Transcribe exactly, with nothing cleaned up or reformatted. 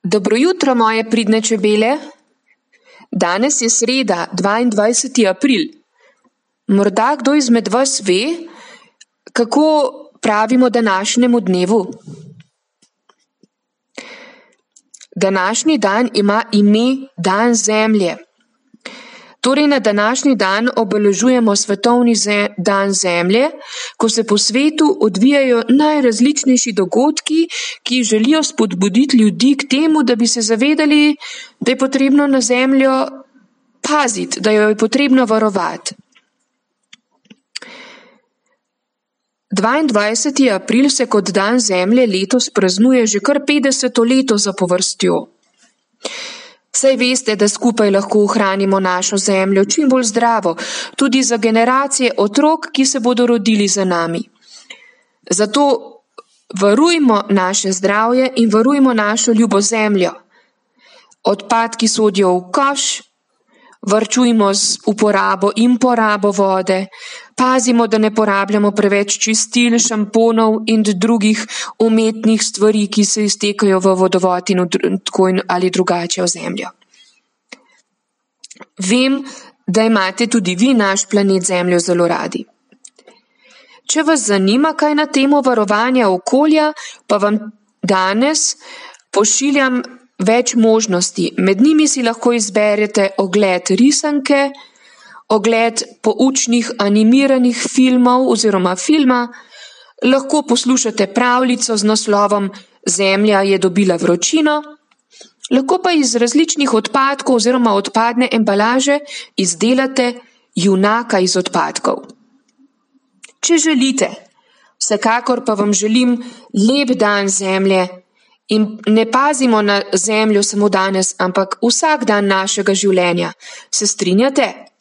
Dobro jutro, moje pridne čebele. Danes je sreda, dvaindvajseti april. Morda kdo izmed vas ve, kako pravimo današnjemu dnevu? Današnji dan ima ime Dan Zemlje. Torej na današnji dan obeležujemo svetovni dan Zemlje, ko se po svetu odvijajo najrazličnejši dogodki, ki želijo spodbuditi ljudi k temu, da bi se zavedali, da je potrebno na Zemljo paziti, da jo je potrebno varovati. dvaindvajseti april se kot dan Zemlje letos praznuje že kar petdeseto leto zapovrstjo. Saj veste, da skupaj lahko ohranimo našo Zemljo čim bolj zdravo, tudi za generacije otrok, ki se bodo rodili za nami. Zato varujmo naše zdravje in varujmo našo ljubo Zemljo. Odpadki sodijo v koš, varčujmo z uporabo in porabo vode, pazimo, da ne porabljamo preveč čistil, šamponov in drugih umetnih stvari, ki se iztekajo v vodovod in tako ali drugače v Zemljo. Vem, da imate tudi vi naš planet Zemljo zelo radi. Če vas zanima kaj na temo varovanja okolja, pa vam danes pošiljam več možnosti. Med njimi si lahko izberete ogled risanke, ogled poučnih animiranih filmov oziroma filma, lahko poslušate pravljico z naslovom Zemlja je dobila vročino, lahko pa iz različnih odpadkov oziroma odpadne embalaže izdelate junaka iz odpadkov. Če želite, vsekakor pa vam želim lep dan Zemlje in ne pazimo na Zemljo samo danes, ampak vsak dan našega življenja. Se strinjate?